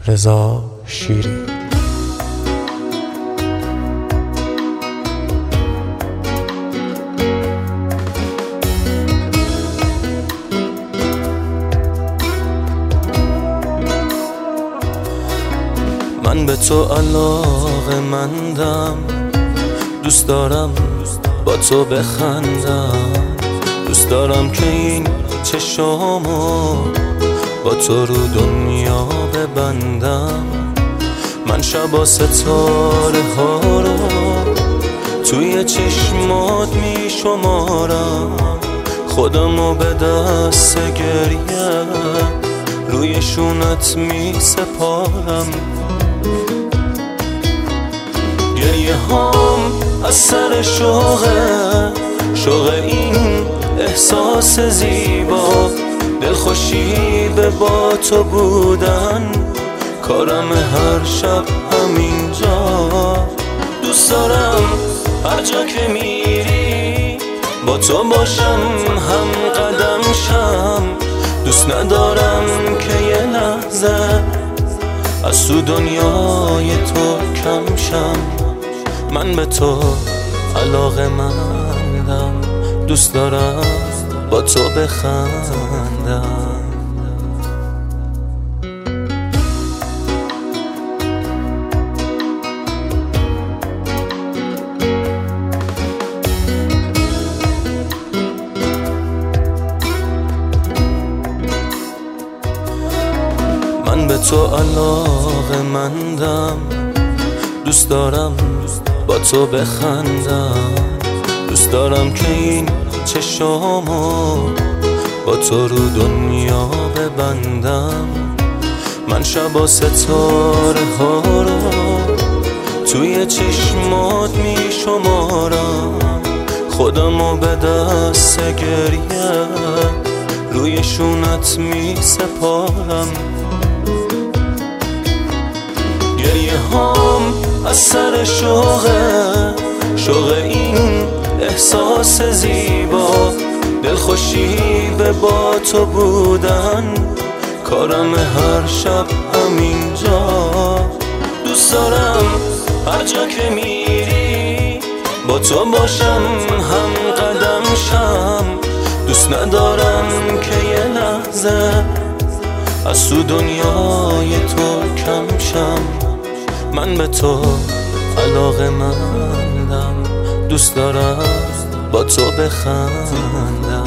رضا شیری. من به تو علاقه‌مندم، دوست دارم با تو بخندم، دوست دارم که این چشامو با تو رو دنیا ببندم. من شبا ستاره ها رو توی چشمات می شمارم، خودمو به دست گریه روی شونت می سپارم. گریه هام از سر شوقه، شوق این احساس زیبا، دلخوشی به با تو بودن، کارم هر شب همینجا. دوست دارم هر جا که میری با تو باشم، هم قدم شم. دوست ندارم که یه لحظه از تو دنیای تو کم شم. من به تو علاقه‌مندم، دوست دارم با تو بخندم. من به تو علاقه‌مندم، دوست دارم با تو بخندم، دوست دارم که این چشامو با تو رو دنیا ببندم. من شبا ستاره ها رو توی چشمات می شمارم، خودمو به دست گریه روی شونت می سپارم. گریه هام از سر شوقه، شوق این احساس زیبا، دلخوشی به با تو بودن، کارم هر شب همینجا. دوست دارم هر جا که میری با تو باشم، هم قدم شم. دوست ندارم که یه لحظه از تو دنیای تو کم شم. من به تو علاقه‌مندم، دوست دارم با تو بخندم.